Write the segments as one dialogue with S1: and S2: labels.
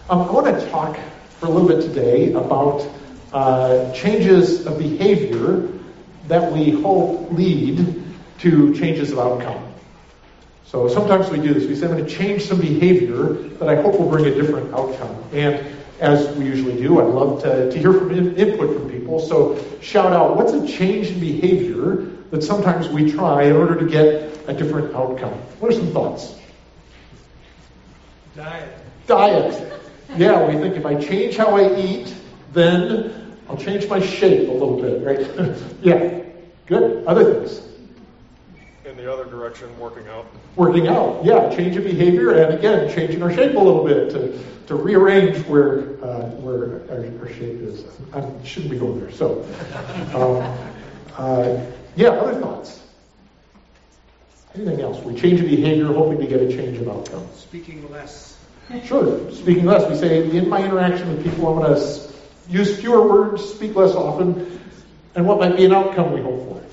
S1: I want to talk for a little bit today about changes of behavior that we hope lead to changes of outcome. So sometimes we do this. We say, I'm going to change some behavior that I hope will bring a different outcome. And as we usually do, I'd love to hear from input from people. So shout out, what's a change in behavior that sometimes we try in order to get a different outcome? What are some thoughts? Diet. Yeah, we think if I change how I eat, then I'll change my shape a little bit, right? Yeah, good. Other things?
S2: In the other direction, working out.
S1: Working out, yeah, change of behavior, and again, changing our shape a little bit to rearrange where our shape is. I shouldn't be going there. So, yeah, other thoughts? Anything else? We change of behavior, hoping to get a change of outcome.
S3: Speaking less.
S1: Sure, speaking less. We say, in my interaction with people, I'm going to use fewer words, speak less often, and what might be an outcome we hope for?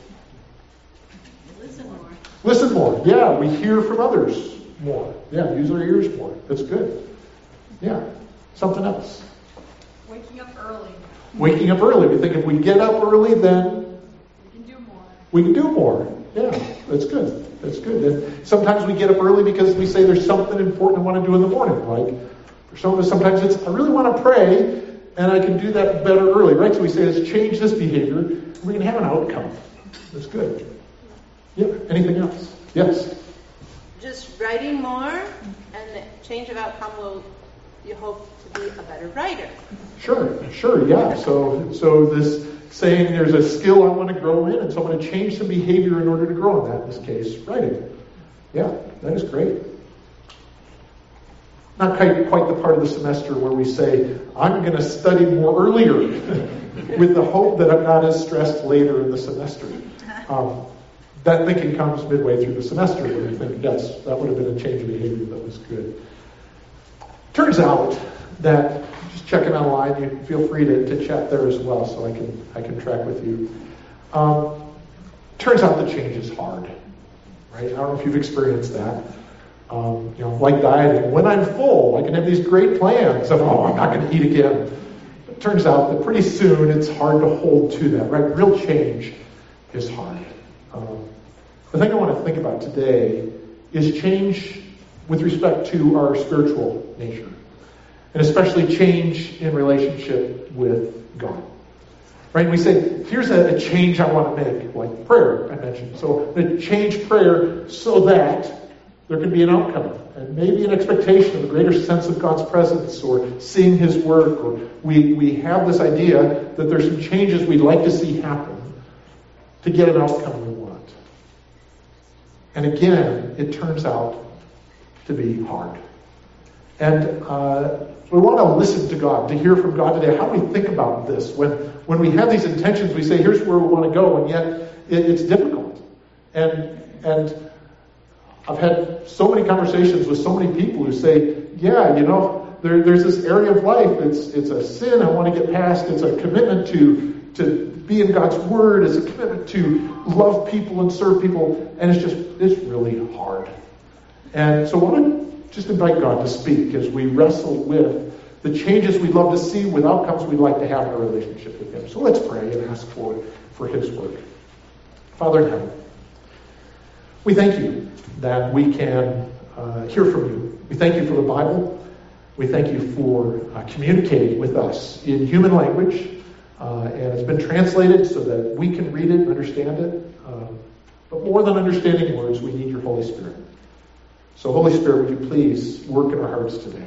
S1: Listen more. Yeah, we hear from others more. Yeah, use our ears more. That's good. Yeah, something else.
S4: Waking up early.
S1: Waking up early. We think if we get up early, then
S4: we can do more.
S1: We can do more. Yeah, that's good. That's good. And sometimes we get up early because we say there's something important I want to do in the morning. Like for some of us, sometimes it's I really want to pray, and I can do that better early, right? So we say let's change this behavior, and we can have an outcome. That's good. Yeah. Anything else? Yes.
S5: Just writing more, and the change of outcome will, you hope to be a better writer.
S1: Sure, yeah. So this saying there's a skill I want to grow in, and so I'm going to change some behavior in order to grow in that. In this case, writing. Yeah, that is great. Not quite the part of the semester where we say I'm going to study more earlier, with the hope that I'm not as stressed later in the semester. That thinking comes midway through the semester where you think, yes, that would have been a change of behavior that was good. Turns out that, just checking online, you feel free to chat there as well so I can track with you. Turns out the change is hard, right? I don't know if you've experienced that. Like dieting, when I'm full, I can have these great plans of, I'm not going to eat again. It turns out that pretty soon it's hard to hold to that, right? Real change is hard. The thing I want to think about today is change with respect to our spiritual nature, and especially change in relationship with God. Right? We say, here's a change I want to make, like prayer I mentioned. So I'm going to change prayer so that there can be an outcome, and maybe an expectation of a greater sense of God's presence, or seeing His work, or we have this idea that there's some changes we'd like to see happen to get an outcome we want. And again, it turns out to be hard. And we want to listen to God, to hear from God today. How do we think about this? When we have these intentions, we say, here's where we want to go, and yet it's difficult. And I've had so many conversations with so many people who say, yeah, there's this area of life, it's a sin I want to get past, it's a commitment to be in God's Word, it's a commitment to love people and serve people, and it's really hard. And so I want to just invite God to speak as we wrestle with the changes we'd love to see with outcomes we'd like to have in our relationship with Him. So let's pray and ask for His work. Father in heaven, we thank you that we can hear from you. We thank you for the Bible. We thank you for communicating with us in human language. And it's been translated so that we can read it and understand it. But more than understanding words, we need your Holy Spirit. So Holy Spirit, would you please work in our hearts today?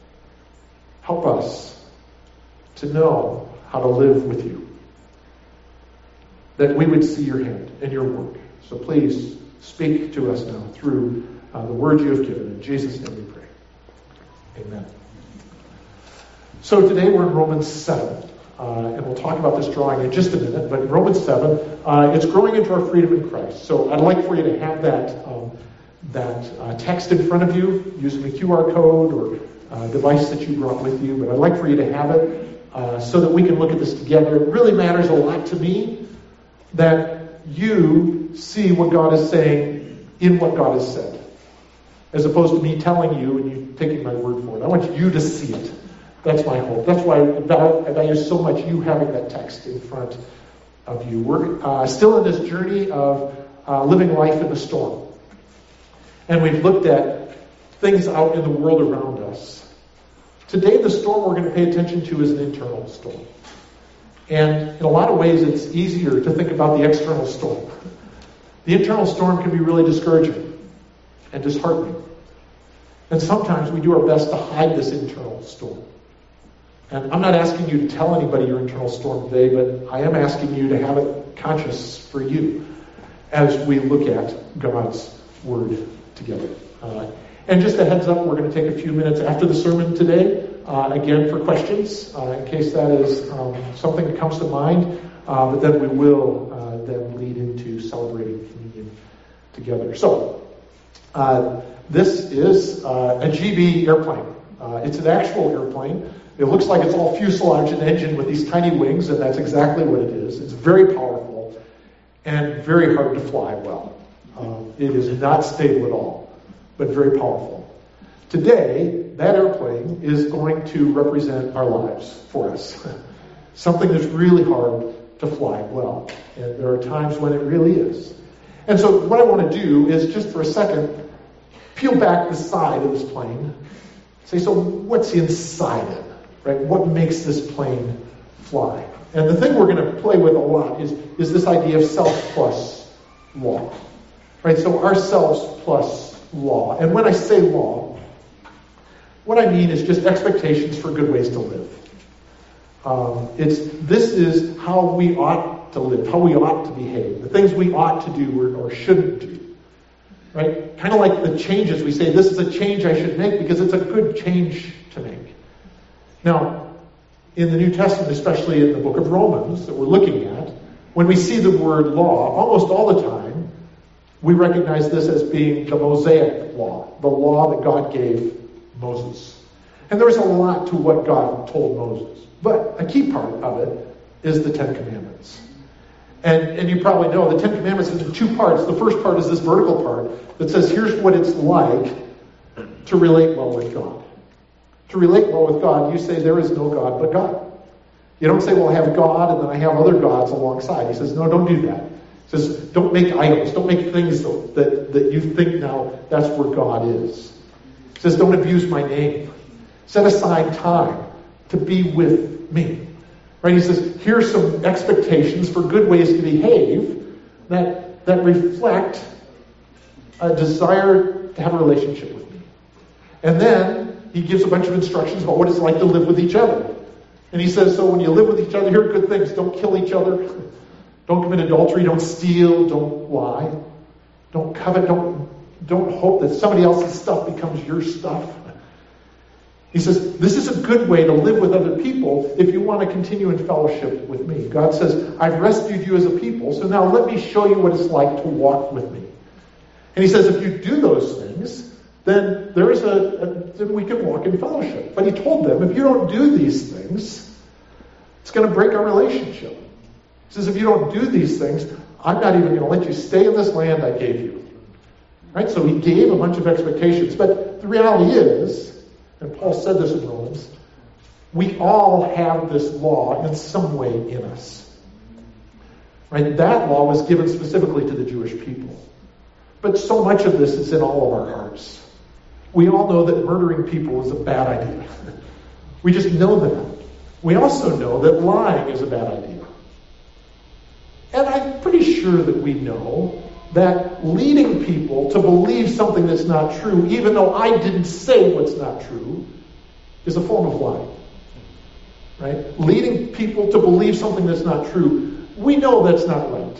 S1: Help us to know how to live with you. That we would see your hand and your work. So please speak to us now through the words you have given. In Jesus' name we pray. Amen. So today we're in Romans 7. And we'll talk about this drawing in just a minute, but in Romans 7, it's growing into our freedom in Christ. So I'd like for you to have that text in front of you using the QR code or device that you brought with you, but I'd like for you to have it so that we can look at this together. It really matters a lot to me that you see what God is saying in what God has said, as opposed to me telling you and you taking my word for it. I want you to see it. That's my hope. That's why I value so much you having that text in front of you. We're still in this journey of living life in the storm. And we've looked at things out in the world around us. Today, the storm we're going to pay attention to is an internal storm. And in a lot of ways, it's easier to think about the external storm. The internal storm can be really discouraging and disheartening. And sometimes we do our best to hide this internal storm. And I'm not asking you to tell anybody your internal storm today, but I am asking you to have it conscious for you as we look at God's Word together. And just a heads up, we're going to take a few minutes after the sermon today, again, for questions, in case that is something that comes to mind. But then we will then lead into celebrating communion together. So, this is a GB airplane. It's an actual airplane. It looks like it's all fuselage and engine with these tiny wings, and that's exactly what it is. It's very powerful and very hard to fly well. It is not stable at all, but very powerful. Today, that airplane is going to represent our lives for us. Something that's really hard to fly well. And there are times when it really is. And so what I want to do is just for a second, peel back the side of this plane. Say, so what's inside it? Right? What makes this plane fly? And the thing we're going to play with a lot is this idea of self plus law. Right? So ourselves plus law. And when I say law, what I mean is just expectations for good ways to live. This is how we ought to live, how we ought to behave, the things we ought to do or shouldn't do. Right? Kind of like the changes we say, this is a change I should make because it's a good change to make. Now, in the New Testament, especially in the book of Romans that we're looking at, when we see the word law, almost all the time, we recognize this as being the Mosaic law, the law that God gave Moses. And there is a lot to what God told Moses. But a key part of it is the Ten Commandments. And you probably know the Ten Commandments is in two parts. The first part is this vertical part that says, here's what it's like to relate well with God. To relate well with God, you say there is no God but God. You don't say, well, I have God and then I have other gods alongside. He says, no, don't do that. He says, don't make idols. Don't make things that you think now that's where God is. He says, don't abuse my name. Set aside time to be with me. Right? He says, here's some expectations for good ways to behave that reflect a desire to have a relationship with me. And then he gives a bunch of instructions about what it's like to live with each other. And he says, so when you live with each other, here are good things. Don't kill each other. Don't commit adultery. Don't steal. Don't lie. Don't covet. Don't hope that somebody else's stuff becomes your stuff. He says, this is a good way to live with other people if you want to continue in fellowship with me. God says, I've rescued you as a people, so now let me show you what it's like to walk with me. And he says, if you do those things, then there is then we can walk in fellowship. But he told them, if you don't do these things, it's going to break our relationship. He says, if you don't do these things, I'm not even going to let you stay in this land I gave you. Right? So he gave a bunch of expectations. But the reality is, and Paul said this in Romans, we all have this law in some way in us. Right? That law was given specifically to the Jewish people. But so much of this is in all of our hearts. We all know that murdering people is a bad idea. We just know that. We also know that lying is a bad idea. And I'm pretty sure that we know that leading people to believe something that's not true, even though I didn't say what's not true, is a form of lying. Right? Leading people to believe something that's not true, we know that's not right.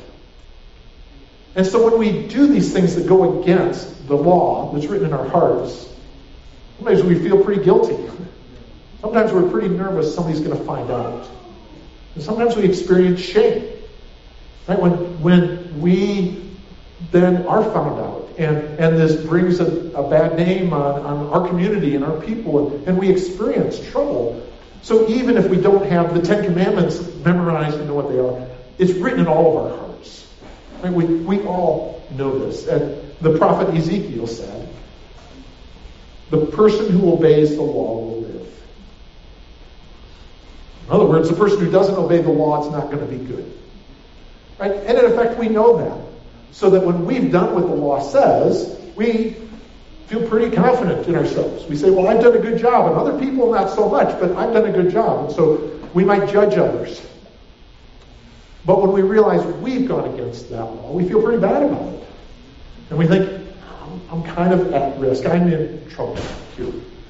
S1: And so when we do these things that go against the law that's written in our hearts, sometimes we feel pretty guilty. Sometimes we're pretty nervous somebody's going to find out. And sometimes we experience shame. Right? When we then are found out, and this brings a bad name on our community and our people, and we experience trouble. So even if we don't have the Ten Commandments memorized and know what they are, it's written in all of our hearts. Right? We all know this. And the prophet Ezekiel said, the person who obeys the law will live. In other words, the person who doesn't obey the law is not going to be good. Right? And in effect, we know that. So that when we've done what the law says, we feel pretty confident in ourselves. We say, well, I've done a good job, and other people not so much, but I've done a good job. And so we might judge others. But when we realize we've gone against that law, we feel pretty bad about it. And we think, I'm kind of at risk. I'm in trouble here.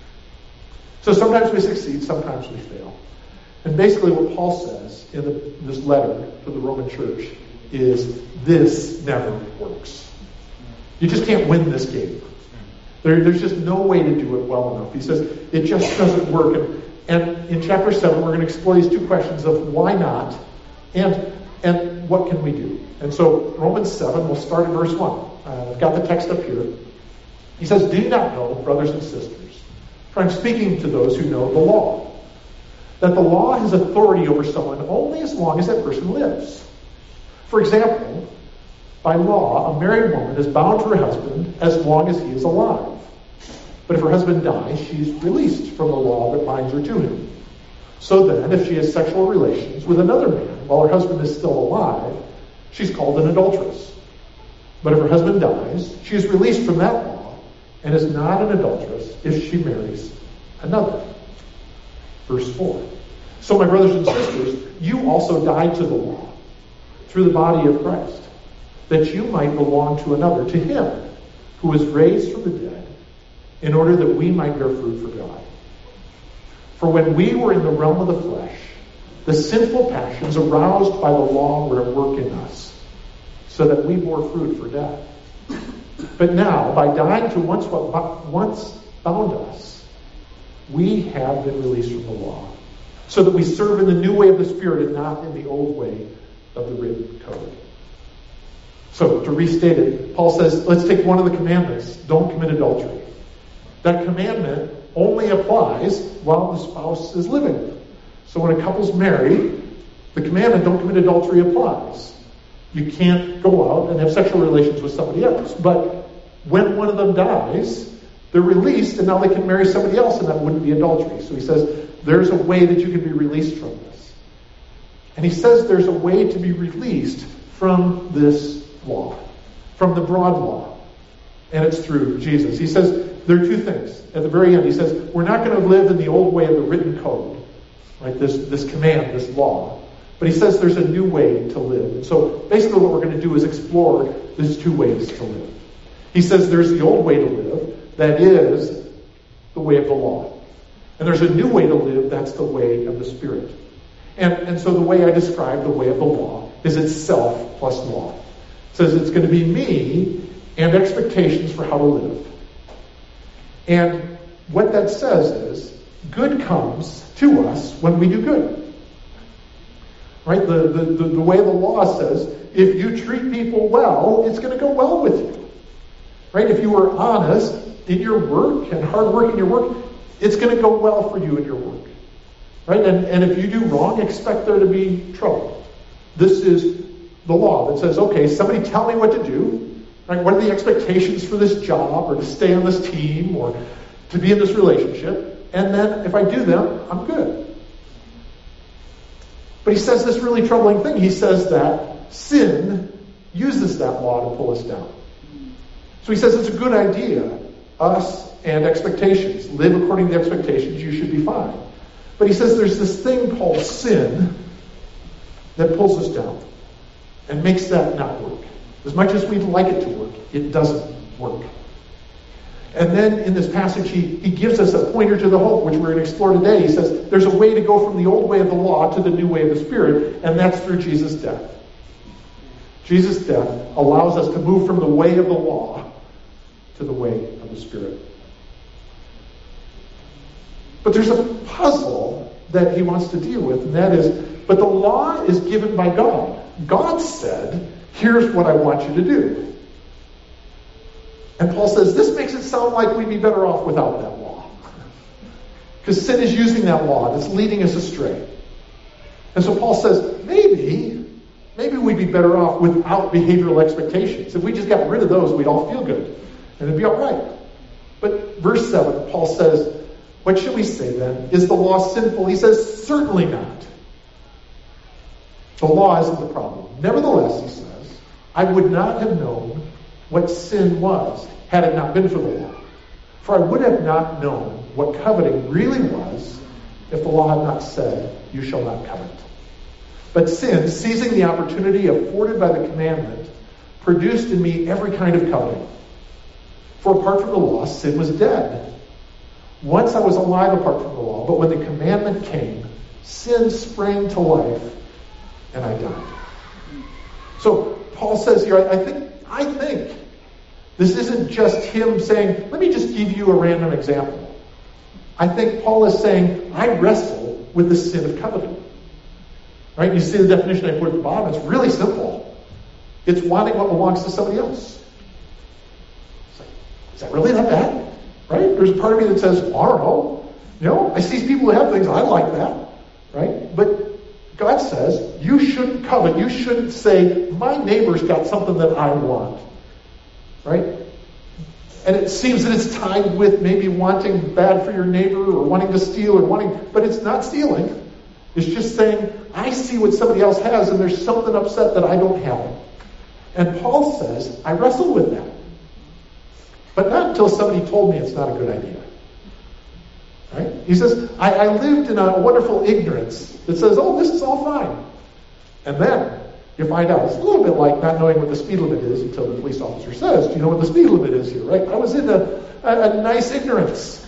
S1: So sometimes we succeed, sometimes we fail. And basically what Paul says in this letter to the Roman church is this never works. You just can't win this game. There's just no way to do it well enough. He says it just doesn't work. And in chapter 7, we're going to explore these two questions of why not and what can we do. And so Romans 7, we'll start in verse 1. I've got the text up here. He says, do you not know, brothers and sisters, for I'm speaking to those who know the law, that the law has authority over someone only as long as that person lives. For example, by law, a married woman is bound to her husband as long as he is alive. But if her husband dies, she's released from the law that binds her to him. So then, if she has sexual relations with another man while her husband is still alive, she's called an adulteress. But if her husband dies, she is released from that law and is not an adulteress if she marries another. Verse 4. So my brothers and sisters, you also died to the law through the body of Christ, that you might belong to another, to him who was raised from the dead, in order that we might bear fruit for God. For when we were in the realm of the flesh, the sinful passions aroused by the law were at work in us, so that we bore fruit for death. But now, by dying to what once bound us, we have been released from the law, so that we serve in the new way of the Spirit and not in the old way of the written code. So, to restate it, Paul says, let's take one of the commandments, don't commit adultery. That commandment only applies while the spouse is living. So when a couple's married, the commandment, don't commit adultery, applies. You can't go out and have sexual relations with somebody else. But when one of them dies, they're released, and now they can marry somebody else, and that wouldn't be adultery. So he says, there's a way that you can be released from this. And he says there's a way to be released from this law, from the broad law. And it's through Jesus. He says there are two things. At the very end, he says, we're not going to live in the old way of the written code, like this command, this law. But he says there's a new way to live. And so basically what we're going to do is explore these two ways to live. He says there's the old way to live, that is the way of the law. And there's a new way to live, that's the way of the Spirit. And so the way I describe the way of the law is itself plus law. It says it's going to be me and expectations for how to live. And what that says is good comes to us when we do good. Right? The way the law says, if you treat people well, it's going to go well with you. Right? If you are honest in your work and hard work in your work, it's going to go well for you in your work. Right? And if you do wrong, expect there to be trouble. This is the law that says, okay, somebody tell me what to do. Right? What are the expectations for this job or to stay on this team or to be in this relationship? And then if I do them, I'm good. But he says this really troubling thing. He says that sin uses that law to pull us down. So he says it's a good idea, us and expectations. Live according to the expectations, you should be fine. But he says there's this thing called sin that pulls us down and makes that not work. As much as we'd like it to work, it doesn't work. And then in this passage, he gives us a pointer to the hope, which we're going to explore today. He says there's a way to go from the old way of the law to the new way of the Spirit, and that's through Jesus' death. Jesus' death allows us to move from the way of the law to the way of the Spirit. But there's a puzzle that he wants to deal with, and that is, but the law is given by God. God said, here's what I want you to do. And Paul says, this makes it sound like we'd be better off without that law. Because sin is using that law, and it's leading us astray. And so Paul says, maybe we'd be better off without behavioral expectations. If we just got rid of those, we'd all feel good. And it'd be all right. But verse 7, Paul says, What should we say then? Is the law sinful? He says, certainly not. The law isn't the problem. Nevertheless, he says, I would not have known what sin was had it not been for the law. For I would have not known what coveting really was if the law had not said, you shall not covet. But sin, seizing the opportunity afforded by the commandment, produced in me every kind of coveting. For apart from the law, sin was dead. Once I was alive apart from the law, but when the commandment came, sin sprang to life, and I died. So Paul says here, I think this isn't just him saying, let me just give you a random example. I think Paul is saying, I wrestle with the sin of coveting. Right? You see the definition I put at the bottom. It's really simple. It's wanting what belongs to somebody else. It's like, is that really that bad? Right? There's a part of me that says, I don't know. I see people who have things, I like that. Right? But God says, you shouldn't covet. You shouldn't say, my neighbor's got something that I want. Right? And it seems that it's tied with maybe wanting bad for your neighbor or wanting to steal but it's not stealing. It's just saying, I see what somebody else has and there's something upset that I don't have. And Paul says, I wrestle with that. But not until somebody told me it's not a good idea. Right? He says, I lived in a wonderful ignorance that says, oh, this is all fine. And then you find out it's a little bit like not knowing what the speed limit is until the police officer says, do you know what the speed limit is here, right? I was in a nice ignorance.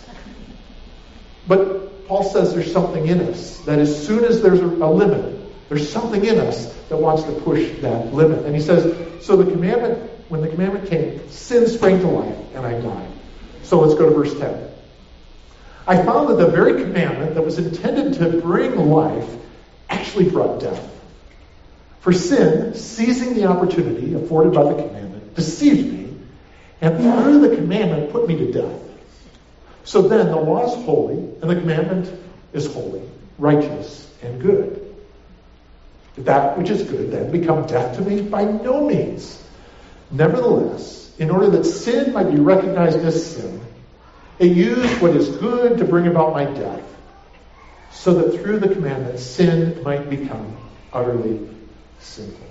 S1: But Paul says there's something in us that as soon as there's a limit, there's something in us that wants to push that limit. And he says, so when the commandment came, sin sprang to life, and I died. So let's go to verse 10. I found that the very commandment that was intended to bring life actually brought death. For sin, seizing the opportunity afforded by the commandment, deceived me, and through the commandment put me to death. So then the law is holy, and the commandment is holy, righteous, and good. Did that which is good then become death to me? By no means. Nevertheless, in order that sin might be recognized as sin, it used what is good to bring about my death, so that through the commandment sin might become utterly sinful.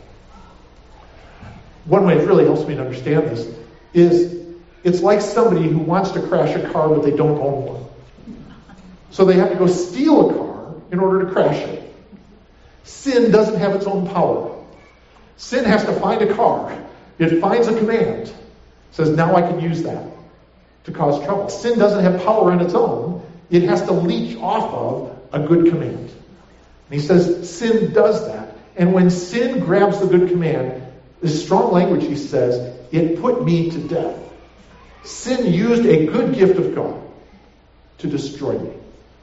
S1: One way it really helps me to understand this is it's like somebody who wants to crash a car but they don't own one. So they have to go steal a car in order to crash it. Sin doesn't have its own power. Sin has to find a car. It finds a command. Says, now I can use that to cause trouble. Sin doesn't have power on its own. It has to leech off of a good command. And he says, sin does that. And when sin grabs the good command, this strong language, he says, it put me to death. Sin used a good gift of God to destroy me.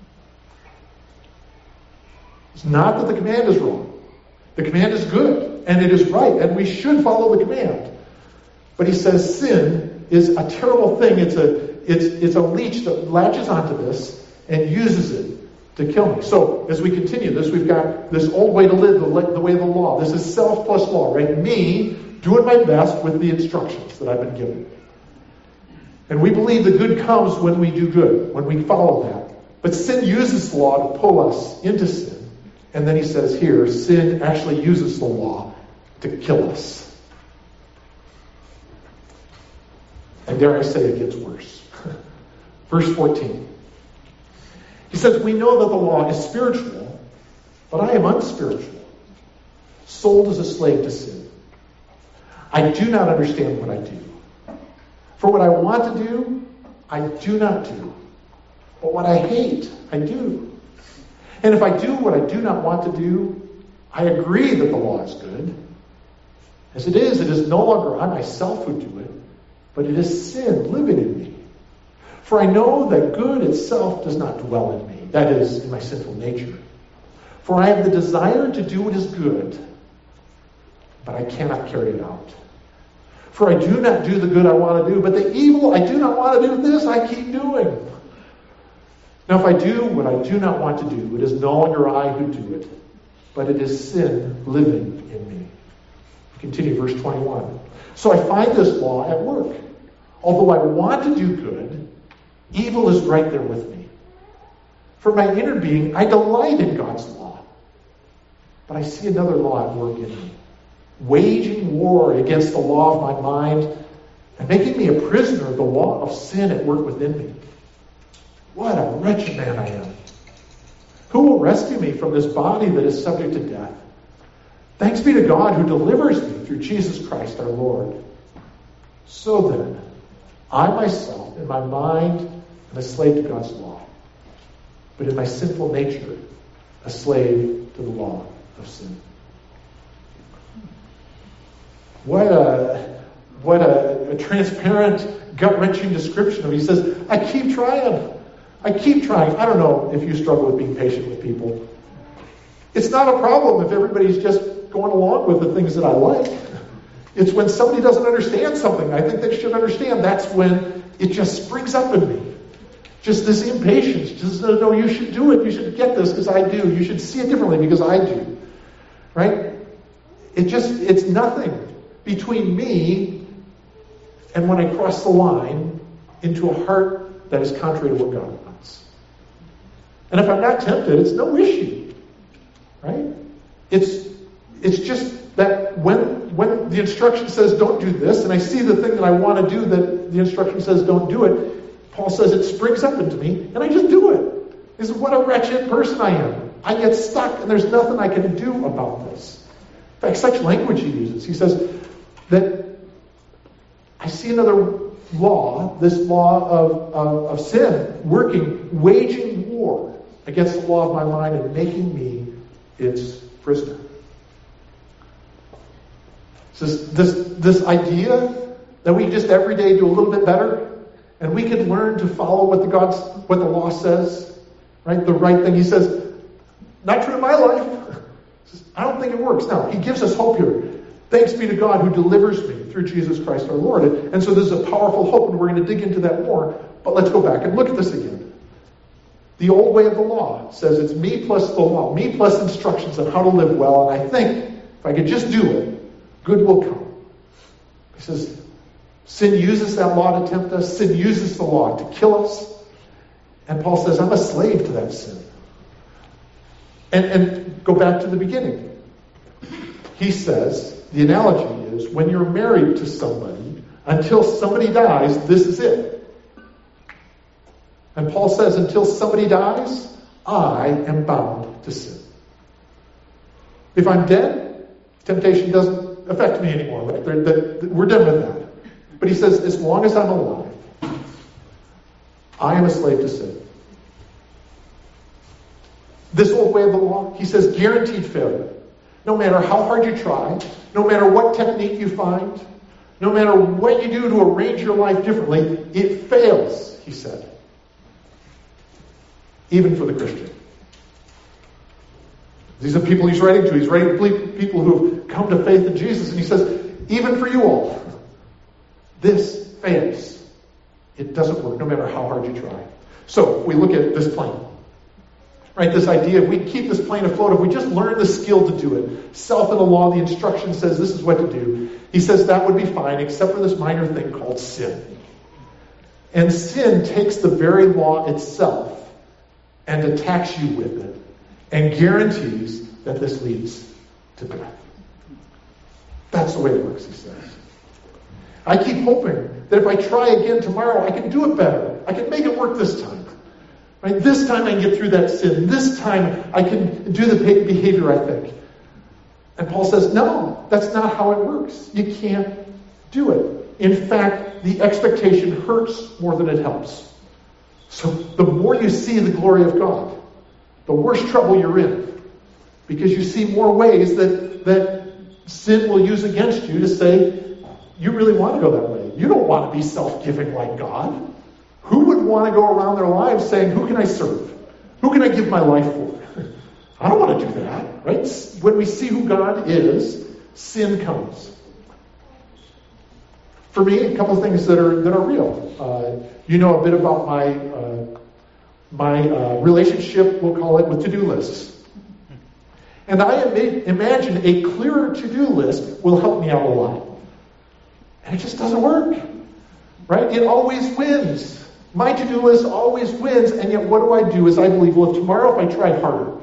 S1: It's not that the command is wrong. The command is good, and it is right, and we should follow the command. But he says sin is a terrible thing. It's a leech that latches onto this and uses it to kill me. So as we continue this, we've got this old way to live, the way of the law. This is self plus law, right? Me doing my best with the instructions that I've been given. And we believe the good comes when we do good, when we follow that. But sin uses the law to pull us into sin. And then he says here, sin actually uses the law to kill us. And dare I say it gets worse. Verse 14. He says, we know that the law is spiritual, but I am unspiritual, sold as a slave to sin. I do not understand what I do. For what I want to do, I do not do. But what I hate, I do. And if I do what I do not want to do, I agree that the law is good. As it is no longer I myself who do it, but it is sin living in me. For I know that good itself does not dwell in me, that is, in my sinful nature. For I have the desire to do what is good, but I cannot carry it out. For I do not do the good I want to do, but the evil I do not want to do, this I keep doing. Now if I do what I do not want to do, it is no longer I who do it, but it is sin living in me. Continue verse 21. So I find this law at work. Although I want to do good, evil is right there with me. For my inner being, I delight in God's law. But I see another law at work in me, waging war against the law of my mind and making me a prisoner of the law of sin at work within me. What a wretched man I am. Who will rescue me from this body that is subject to death? Thanks be to God who delivers me through Jesus Christ our Lord. So then, I myself, in my mind, am a slave to God's law, but in my sinful nature, a slave to the law of sin. What a transparent, gut-wrenching description of it. He says, I keep trying. I keep trying. I don't know if you struggle with being patient with people. It's not a problem if everybody's just going along with the things that I like. It's when somebody doesn't understand something I think they should understand. That's when it just springs up in me. Just this impatience. Just, no, you should do it. You should get this because I do. You should see it differently because I do. Right? It's nothing between me and when I cross the line into a heart that is contrary to what God wants. And if I'm not tempted, it's no issue. Right? It's just that when the instruction says don't do this, and I see the thing that I want to do that the instruction says don't do it, Paul says it springs up into me, and I just do it. This is what a wretched person I am. I get stuck, and there's nothing I can do about this. In fact, such language he uses. He says that I see another law, this law of sin, working, waging war against the law of my mind and making me its prisoner. This idea that we just every day do a little bit better, and we can learn to follow what the law says, right? The right thing. He says, not true in my life. He says, I don't think it works. Now, he gives us hope here. Thanks be to God who delivers me through Jesus Christ our Lord. And so this is a powerful hope, and we're going to dig into that more. But let's go back and look at this again. The old way of the law says it's me plus the law, me plus instructions on how to live well, and I think if I could just do it, good will come. He says, sin uses that law to tempt us. Sin uses the law to kill us. And Paul says, I'm a slave to that sin. And go back to the beginning. He says, the analogy is, when you're married to somebody, until somebody dies, this is it. And Paul says, until somebody dies, I am bound to sin. If I'm dead, temptation doesn't affect me anymore. Right? We're done with that. But he says, as long as I'm alive, I am a slave to sin. This old way of the law, he says, guaranteed failure. No matter how hard you try, no matter what technique you find, no matter what you do to arrange your life differently, it fails, he said. Even for the Christian. These are people he's writing to. He's writing to people who have come to faith in Jesus. And he says, even for you all, this fails. It doesn't work, no matter how hard you try. So, we look at this plane. Right, this idea, if we keep this plane afloat, if we just learn the skill to do it, self in the law, the instruction says this is what to do, he says that would be fine, except for this minor thing called sin. And sin takes the very law itself and attacks you with it, and guarantees that this leads to death. That's the way it works, he says. I keep hoping that if I try again tomorrow, I can do it better. I can make it work this time. Right? This time I can get through that sin. This time I can do the behavior I think. And Paul says, no, that's not how it works. You can't do it. In fact, the expectation hurts more than it helps. So the more you see the glory of God, the worse trouble you're in. Because you see more ways that sin will use against you to say, you really want to go that way. You don't want to be self-giving like God. Who would want to go around their lives saying, who can I serve? Who can I give my life for? I don't want to do that, right? When we see who God is, sin comes. For me, a couple of things that are real. You know a bit about my relationship, we'll call it, with to-do lists. And I imagine a clearer to-do list will help me out a lot. And it just doesn't work. Right? It always wins. My to-do list always wins, and yet what do I do is I believe, well, if tomorrow if I tried harder,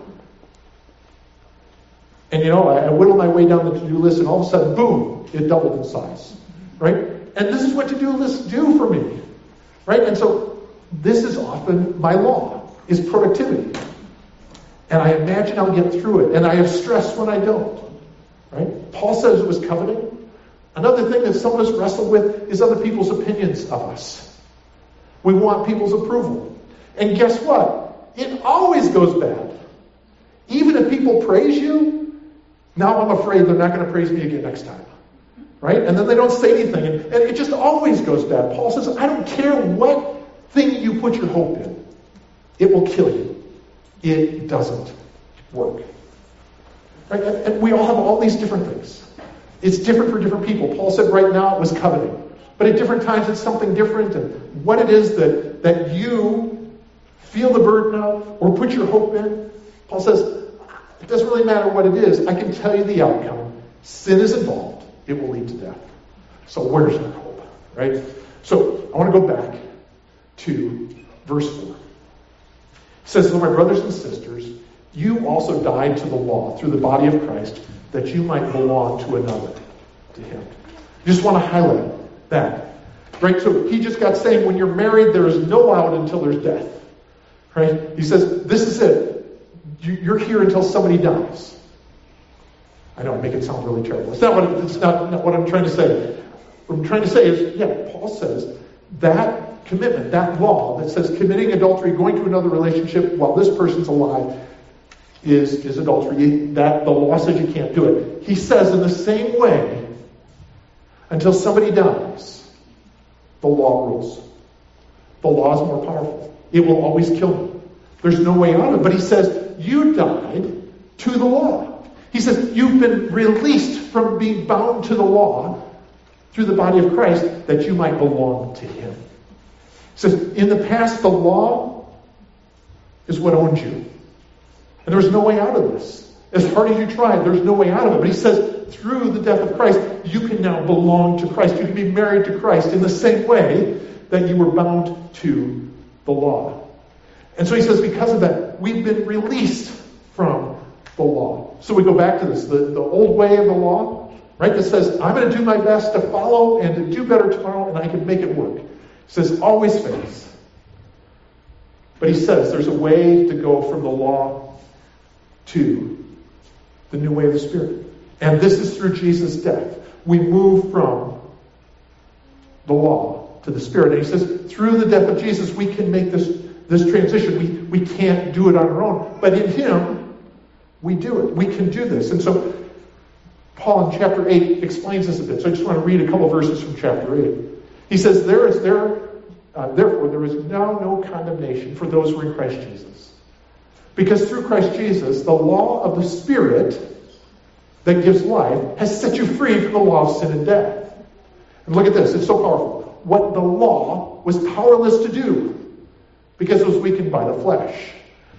S1: and I whittle my way down the to-do list, and all of a sudden, boom, it doubled in size, right? And this is what to-do lists do for me, right? And so this is often my law, is productivity. And I imagine I'll get through it, and I have stress when I don't, right? Paul says it was coveting. Another thing that some of us wrestle with is other people's opinions of us. We want people's approval. And guess what? It always goes bad. Even if people praise you, now I'm afraid they're not going to praise me again next time. Right? And then they don't say anything. And it just always goes bad. Paul says, I don't care what thing you put your hope in. It will kill you. It doesn't work. Right? And we all have all these different things. It's different for different people. Paul said right now it was coveting. But at different times it's something different. And what it is that you feel the burden of or put your hope in, Paul says, it doesn't really matter what it is. I can tell you the outcome. Sin is involved. It will lead to death. So where's our hope? Right? So I want to go back to verse 4. It says, so my brothers and sisters, you also died to the law through the body of Christ, that you might belong to another, to him. I just want to highlight that. Right? So he just got saying when you're married, there is no out until there's death. Right? He says, this is it. You're here until somebody dies. I know I make it sound really terrible. It's not what I'm trying to say. What I'm trying to say is, Paul says that commitment, that law that says committing adultery, going to another relationship while this person's alive is adultery. That the law says you can't do it. He says in the same way, until somebody dies, the law rules. The law is more powerful. It will always kill me. There's no way out of it. But he says, you died to the law. He says, you've been released from being bound to the law through the body of Christ that you might belong to him. He says, in the past, the law is what owned you. And there was no way out of this. As hard as you tried, there's no way out of it. But he says, through the death of Christ, you can now belong to Christ. You can be married to Christ in the same way that you were bound to the law. And so he says, because of that, we've been released from the law. So we go back to this, the old way of the law, right? That says, I'm going to do my best to follow and to do better tomorrow, and I can make it work. He says, always fails. But he says, there's a way to go from the law to the new way of the Spirit. And this is through Jesus' death. We move from the law to the Spirit. And he says, through the death of Jesus, we can make this transition. We can't do it on our own. But in him, we do it. We can do this. And so Paul in chapter 8 explains this a bit. So I just want to read a couple verses from chapter 8. He says, therefore there is now no condemnation for those who are in Christ Jesus. Because through Christ Jesus, the law of the Spirit that gives life has set you free from the law of sin and death. And look at this. It's so powerful. What the law was powerless to do because it was weakened by the flesh,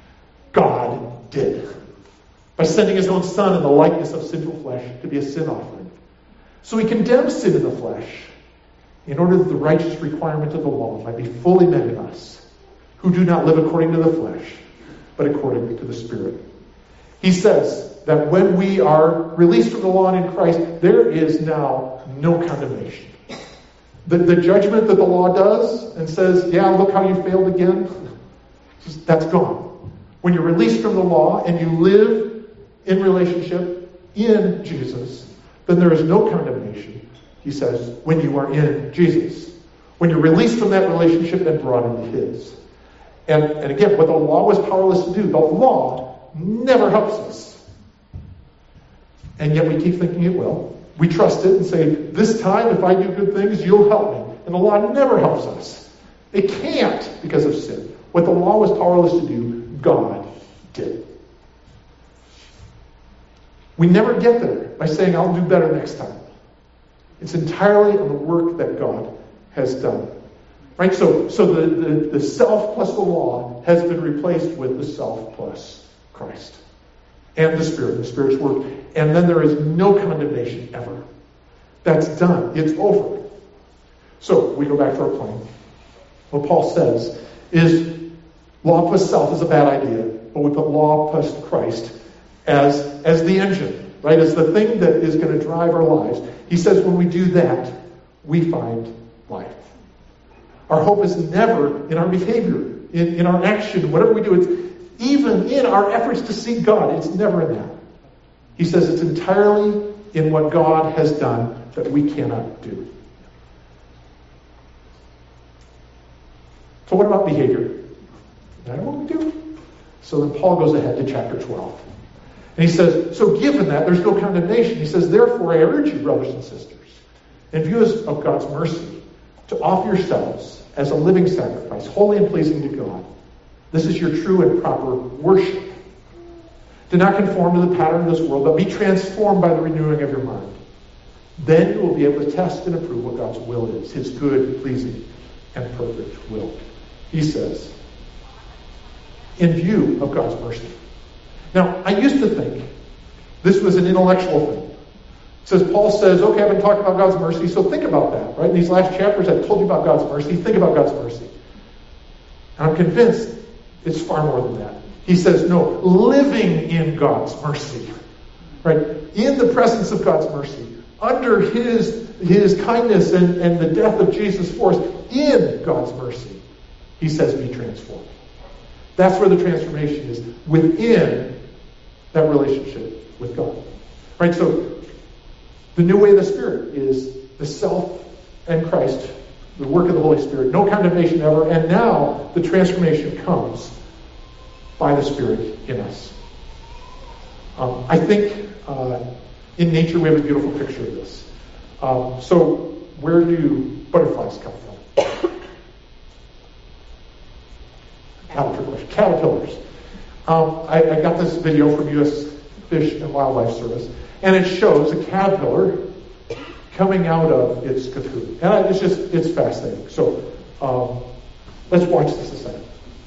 S1: God did. By sending his own Son in the likeness of sinful flesh to be a sin offering. So he condemns sin in the flesh in order that the righteous requirement of the law might be fully met in us, who do not live according to the flesh, but according to the Spirit. He says that when we are released from the law in Christ, there is now no condemnation. The judgment that the law does and says, yeah, look how you failed again, that's gone. When you're released from the law and you live in relationship in Jesus, then there is no condemnation, he says, when you are in Jesus. When you're released from that relationship and brought into his. And again, what the law was powerless to do, the law never helps us. And yet we keep thinking it will. We trust it and say, this time, if I do good things, you'll help me. And the law never helps us. It can't because of sin. What the law was powerless to do, God did. We never get there by saying, I'll do better next time. It's entirely on the work that God has done. Right? So the self plus the law has been replaced with the self plus Christ. And the Spirit's work. And then there is no condemnation ever. That's done. It's over. So we go back to our plan. what Paul says is law plus self is a bad idea, but we put law plus Christ as the engine, right? As the thing that is going to drive our lives. He says when we do that, we find life. Our hope is never in our behavior, in our action, whatever we do. It's even in our efforts to seek God. It's never in that. He says it's entirely in what God has done that we cannot do. So what about behavior? Is that what we do? So then Paul goes ahead to chapter 12. And he says, so given that, there's no condemnation. He says, therefore I urge you, brothers and sisters, in view of God's mercy, to offer yourselves as a living sacrifice, holy and pleasing to God. This is your true and proper worship. Do not conform to the pattern of this world, but be transformed by the renewing of your mind. Then you will be able to test and approve what God's will is, his good, pleasing, and perfect will. He says, in view of God's mercy. Now, I used to think this was an intellectual thing. It says, Paul says, okay, I've been talking about God's mercy, so think about that, right? In these last chapters, I've told you about God's mercy. Think about God's mercy. And I'm convinced it's far more than that. He says, no, living in God's mercy, right? In the presence of God's mercy, under his kindness and the death of Jesus for us, in God's mercy, he says, be transformed. That's where the transformation is, within that relationship with God. Right? So, the new way of the Spirit is the self and Christ, the work of the Holy Spirit. No condemnation ever. And now, the transformation comes by the Spirit in us. I think in nature we have a beautiful picture of this. So, where do butterflies come from? Caterpillars. I got this video from U.S. Fish and Wildlife Service, and it shows a caterpillar coming out of its cocoon. And it's fascinating. So let's watch this a second.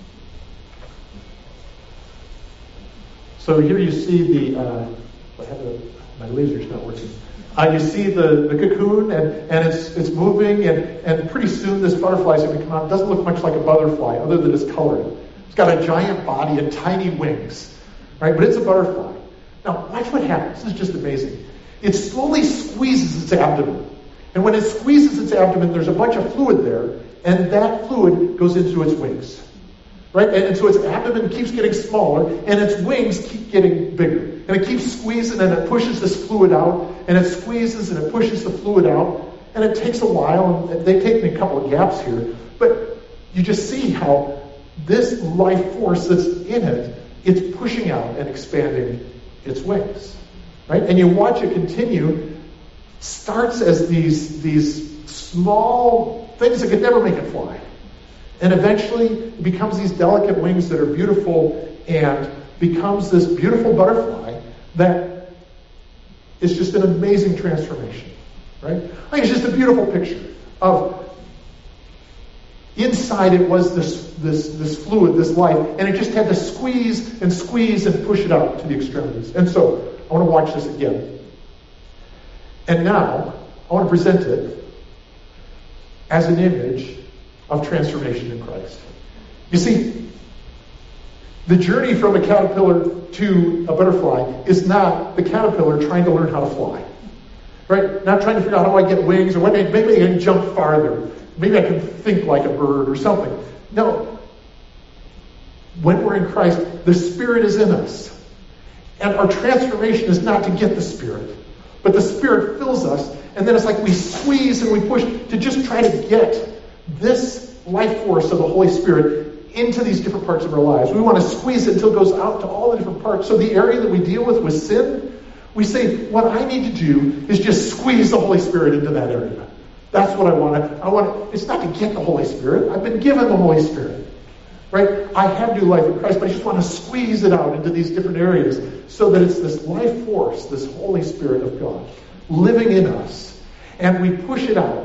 S1: So here you see my laser's not working. You see the cocoon, and it's moving, and pretty soon this butterfly is going to come out. It doesn't look much like a butterfly, other than its coloring. It's got a giant body and tiny wings, right? But it's a butterfly. Now, watch what happens. This is just amazing. It slowly squeezes its abdomen. And when it squeezes its abdomen, there's a bunch of fluid there, and that fluid goes into its wings. Right? And so its abdomen keeps getting smaller, and its wings keep getting bigger. And it keeps squeezing, and it pushes this fluid out, and it squeezes, and it pushes the fluid out, and it takes a while, and they take me a couple of gaps here, but you just see how this life force that's in it, it's pushing out and expanding its wings. Right? And you watch it continue, starts as these small things that could never make it fly. And eventually it becomes these delicate wings that are beautiful and becomes this beautiful butterfly that is just an amazing transformation. Right? I think it's just a beautiful picture of inside it was this fluid, this life, and it just had to squeeze and push it out to the extremities. And so I want to watch this again. And now I want to present it as an image of transformation in Christ. You see, the journey from a caterpillar to a butterfly is not the caterpillar trying to learn how to fly. Right? Not trying to figure out how I get wings, or maybe I can jump farther. Maybe I can think like a bird or something. No. When we're in Christ, the Spirit is in us. And our transformation is not to get the Spirit, but the Spirit fills us, and then it's like we squeeze and we push to just try to get this life force of the Holy Spirit into these different parts of our lives. We want to squeeze it until it goes out to all the different parts. So the area that we deal with sin, we say, what I need to do is just squeeze the Holy Spirit into that area. That's what I want. It's not to get the Holy Spirit. I've been given the Holy Spirit. Right? I have new life in Christ, but I just want to squeeze it out into these different areas so that it's this life force, this Holy Spirit of God, living in us. And we push it out.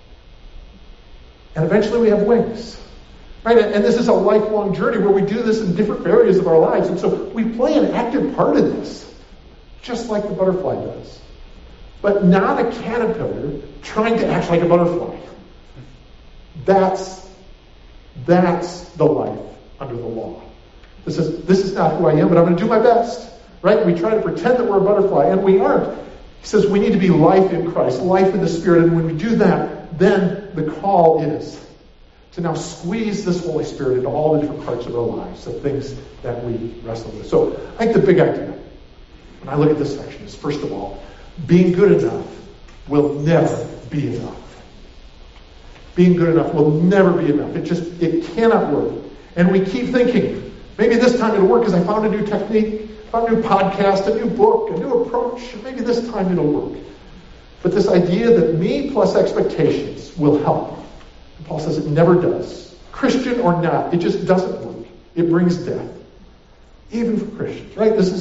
S1: And eventually we have wings. Right? And this is a lifelong journey where we do this in different areas of our lives. And so we play an active part in this, just like the butterfly does. But not a caterpillar trying to act like a butterfly. That's That's the life under the law. This is not who I am, but I'm going to do my best. Right? We try to pretend that we're a butterfly, and we aren't. He says we need to be life in Christ, life in the Spirit, and when we do that, then the call is to now squeeze this Holy Spirit into all the different parts of our lives, the things that we wrestle with. So I think the big idea, when I look at this section, is first of all, being good enough will never be enough. Being good enough will never be enough. It cannot work. And we keep thinking, maybe this time it'll work because I found a new technique, found a new podcast, a new book, a new approach. Maybe this time it'll work. But this idea that me plus expectations will help. And Paul says it never does. Christian or not, it just doesn't work. It brings death. Even for Christians, right? This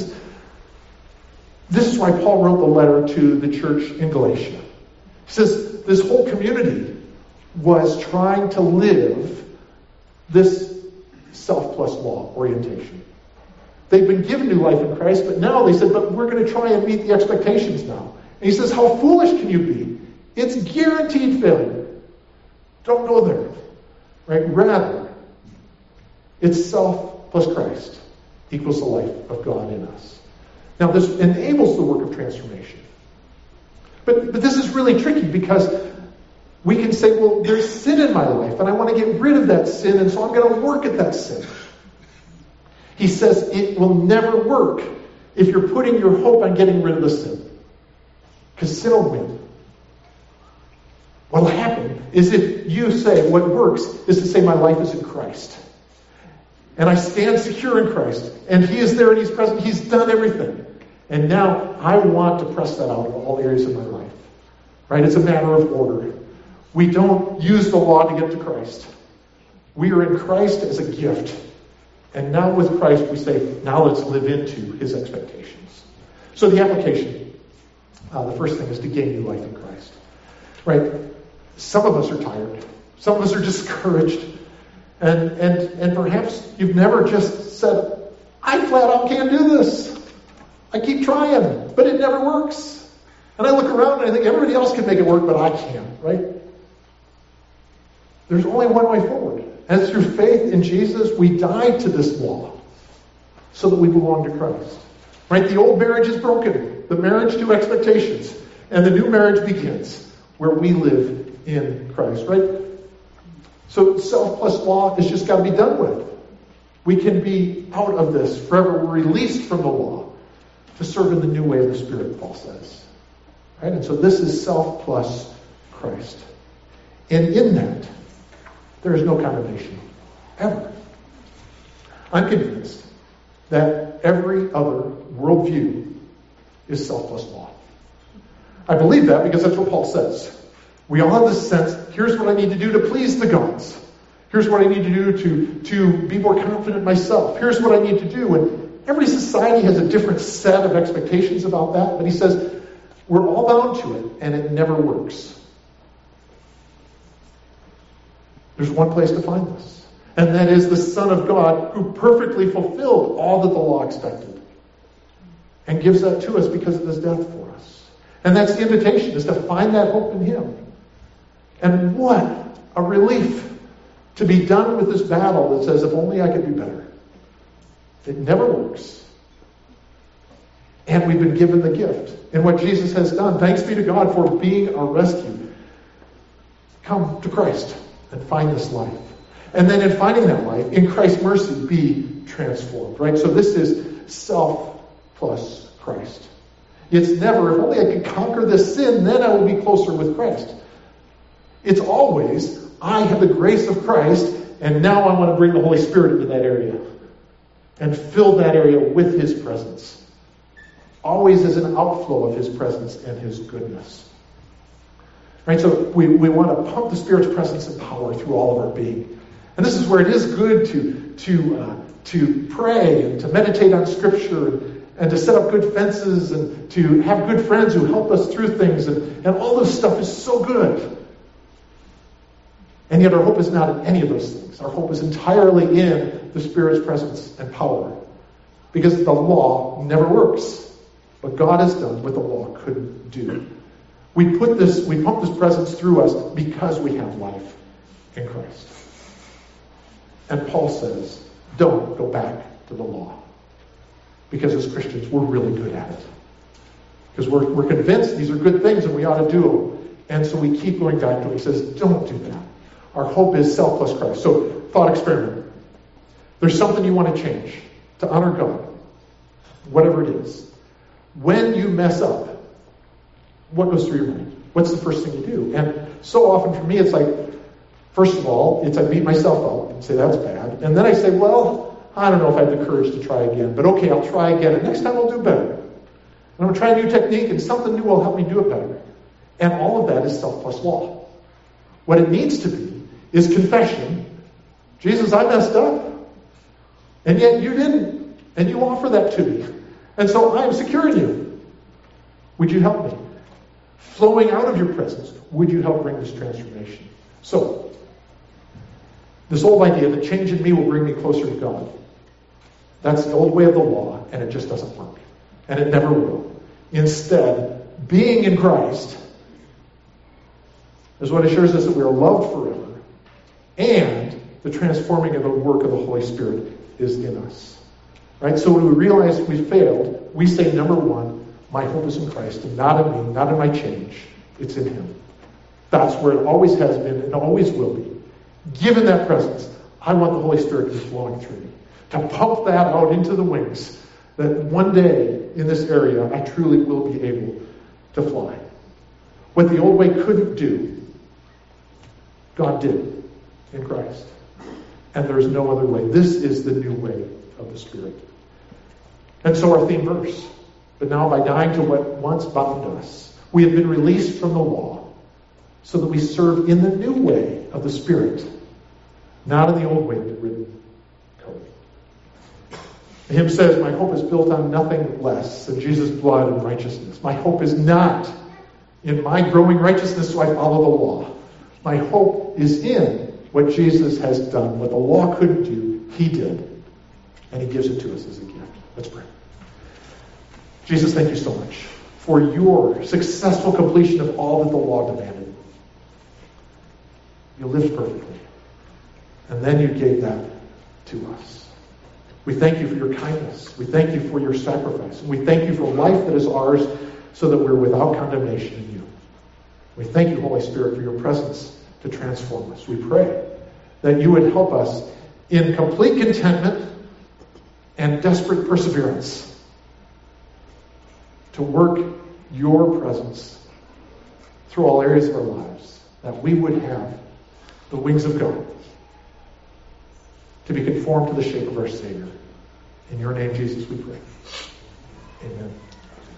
S1: is why Paul wrote the letter to the church in Galatia. He says this whole community was trying to live this self plus law orientation. They've been given new life in Christ, but now they said, but we're going to try and meet the expectations now. And he says, how foolish can you be? It's guaranteed failure. Don't go there. Right? Rather, it's self plus Christ equals the life of God in us. Now, this enables the work of transformation. But this is really tricky because we can say, well, there's sin in my life, and I want to get rid of that sin, and so I'm going to work at that sin. He says it will never work if you're putting your hope on getting rid of the sin. Because sin will win. What will happen is if you say what works is to say my life is in Christ. And I stand secure in Christ. And He is there and He's present. He's done everything. And now I want to press that out in all areas of my life. Right? It's a matter of order. We don't use the law to get to Christ. We are in Christ as a gift. And now with Christ we say, now let's live into His expectations. So the application, the first thing is to gain new life in Christ. Right? Some of us are tired. Some of us are discouraged. And perhaps you've never just said, I flat out can't do this. I keep trying, but it never works. And I look around and I think everybody else can make it work, but I can't, right? There's only one way forward. And it's through faith in Jesus. We died to this law so that we belong to Christ. Right? The old marriage is broken. The marriage to expectations. And the new marriage begins where we live in Christ, right? So self plus law has just got to be done with. We can be out of this forever. We're released from the law to serve in the new way of the Spirit, Paul says. Right? And so this is self plus Christ. And in that, there is no condemnation. Ever. I'm convinced that every other worldview is self plus law. I believe that because that's what Paul says. We all have this sense, here's what I need to do to please the gods. Here's what I need to do to be more confident myself. Here's what I need to do. And every society has a different set of expectations about that. But he says, we're all bound to it, and it never works. There's one place to find this. And that is the Son of God who perfectly fulfilled all that the law expected. And gives that to us because of his death for us. And that's the invitation, is to find that hope in Him. And what a relief to be done with this battle that says, if only I could be better. It never works. And we've been given the gift. And what Jesus has done, thanks be to God for being our rescue. Come to Christ and find this life. And then in finding that life, in Christ's mercy, be transformed. Right? So this is self plus Christ. It's never, if only I could conquer this sin, then I will be closer with Christ. It's always, I have the grace of Christ, and now I want to bring the Holy Spirit into that area. And fill that area with His presence. Always as an outflow of His presence and His goodness. Right? So we want to pump the Spirit's presence and power through all of our being. And this is where it is good to pray and to meditate on Scripture and to set up good fences and to have good friends who help us through things. And all this stuff is so good. And yet our hope is not in any of those things. Our hope is entirely in the Spirit's presence and power. Because the law never works. What God has done, what the law couldn't do. We pump this presence through us because we have life in Christ. And Paul says, don't go back to the law. Because as Christians, we're really good at it. Because we're convinced these are good things and we ought to do them. And so we keep going back to it. He says, don't do that. Our hope is self plus Christ. So, thought experiment. There's something you want to change to honor God. Whatever it is. When you mess up, what goes through your mind? What's the first thing you do? And so often for me, it's like, first of all, I beat myself up and say, that's bad. And then I say, well, I don't know if I have the courage to try again. But okay, I'll try again. And next time I'll do better. And I'm going to try a new technique and something new will help me do it better. And all of that is self plus law. What it needs to be is confession. Jesus, I messed up. And yet you didn't. And you offer that to me. And so I am secure in you. Would you help me? Flowing out of your presence, would you help bring this transformation? So, this old idea that change in me will bring me closer to God. That's the old way of the law, and it just doesn't work. And it never will. Instead, being in Christ is what assures us that we are loved forever, and the transforming of the work of the Holy Spirit is in us. Right? So when we realize we failed, we say, number one, my hope is in Christ, and not in me, not in my change. It's in Him. That's where it always has been and always will be. Given that presence, I want the Holy Spirit to be flowing through me, to pump that out into the wings, that one day in this area, I truly will be able to fly. What the old way couldn't do, God did in Christ. And there is no other way. This is the new way of the Spirit. And so our theme verse. But now by dying to what once bound us, we have been released from the law so that we serve in the new way of the Spirit, not in the old way of the written code. The hymn says, my hope is built on nothing less than Jesus' blood and righteousness. My hope is not in my growing righteousness so I follow the law. My hope is in what Jesus has done. What the law couldn't do, He did. And He gives it to us as a gift. Let's pray. Jesus, thank you so much for your successful completion of all that the law demanded. You lived perfectly. And then you gave that to us. We thank you for your kindness. We thank you for your sacrifice. And we thank you for life that is ours so that we're without condemnation in you. We thank you, Holy Spirit, for your presence to transform us. We pray that you would help us in complete contentment and desperate perseverance to work your presence through all areas of our lives, that we would have the wings of God to be conformed to the shape of our Savior. In your name, Jesus, we pray.